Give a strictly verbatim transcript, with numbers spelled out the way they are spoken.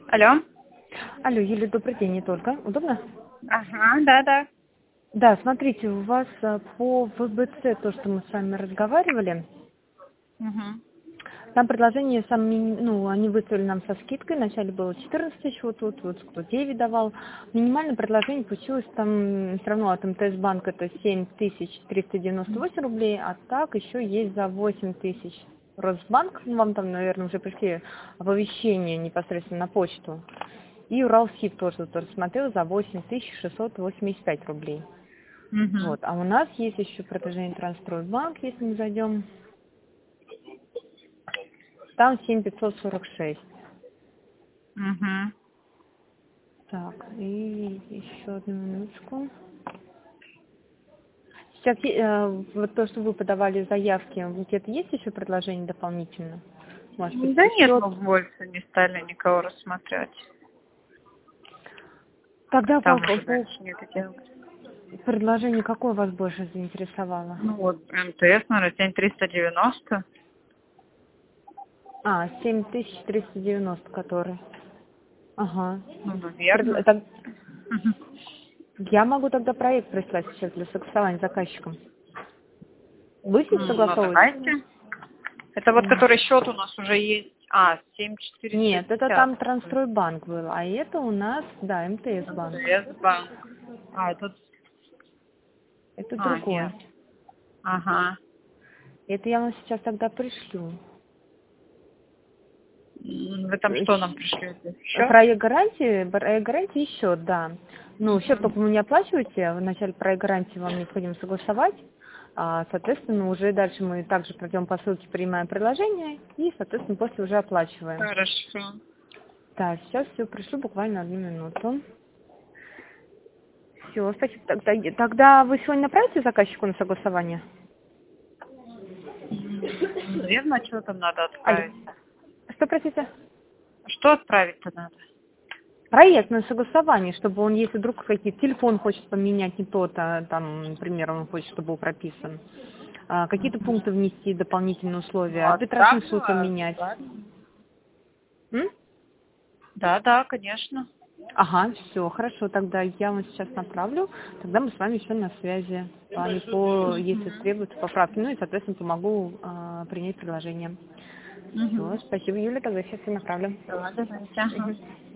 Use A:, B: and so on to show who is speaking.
A: Алло.
B: Алло, Юля, добрый день, не только. Удобно?
A: Ага, да, да.
B: Да, смотрите, у вас а, по ВБЦ, то, что мы с вами разговаривали,
A: Угу.
B: там предложение, сам, мини- ну, они выставили нам со скидкой, вначале было четырнадцать тысяч, вот тут, вот кто девять давал. Минимальное предложение получилось там все равно от МТС-банка это семь тысяч триста девяносто восемь рублей, а так еще есть за восемь тысяч Росбанк, ну, вам там, наверное, уже пришли оповещения непосредственно на почту. И Уралсиб тоже вот рассмотрел за восемь тысяч шестьсот восемьдесят пять рублей.
A: Угу.
B: Вот. А у нас есть еще предложение Трансстройбанк, если мы зайдем. Там семь тысяч пятьсот сорок шесть.
A: Угу.
B: Так, и еще одну минуточку. Сейчас э, вот то, что вы подавали заявки, где-то есть еще предложение дополнительно? Может быть,
A: Да нет,
B: счет?
A: мы больше не стали никого рассматривать.
B: Тогда по,
A: Там
B: по-
A: уже
B: по
A: дальше не это делать.
B: предложению какое вас больше заинтересовало?
A: Ну вот, МТС, наверное, день триста девяносто.
B: А, семь тысяч триста девяносто, который. Ага.
A: Ну,
B: Предла-
A: наверное.
B: так
A: Угу.
B: я могу тогда проект прислать сейчас для согласования заказчиком. Будете
A: Ну,
B: согласовывать?
A: давайте. Это вот,
B: М.
A: который счет у нас уже есть. А, семь тысяч четыреста
B: Нет, это
A: пятьдесят.
B: там Трансстройбанк был, а это у нас, да, МТС-банк.
A: МТС-банк. А, тут...
B: Это
A: А, нет.
B: другой.
A: Ага.
B: Это я вам сейчас тогда пришлю.
A: М, Вы там
B: Э,
A: что нам
B: щ-
A: пришлете? Счет?
B: Проект гарантии, проект гарантии счет, да. Ну, счет
A: Угу.
B: только вы не оплачиваете, в начале проект гарантии вам необходимо согласовать. А, соответственно, уже дальше мы также пройдем по ссылке, принимаем предложение и, соответственно, после уже оплачиваем.
A: Хорошо.
B: Так, сейчас все пришлю буквально одну минуту. Все, спасибо. Тогда, тогда вы сегодня направите заказчику на согласование?
A: Наверное, что там надо
B: Алло.
A: отправить?
B: Что, простите?
A: Что отправить-то надо?
B: Проектное согласование, чтобы он, если вдруг какие-то телефон хочет поменять не тот, а там, например, он хочет, чтобы был прописан, а, какие-то пункты внести, дополнительные
A: Ну,
B: условия, арбитражный
A: отправлю,
B: суд
A: а,
B: поменять.
A: ладно.
B: М?
A: Да, да, конечно.
B: Ага, все, хорошо, тогда я вам сейчас направлю, тогда мы с вами еще на связи, с вами по, если
A: Угу.
B: требуется поправки, ну и, соответственно, помогу а, принять предложение. Все,
A: Угу.
B: спасибо, Юля, тогда сейчас все направлю.
A: Давайте. Ага.
B: Мгм.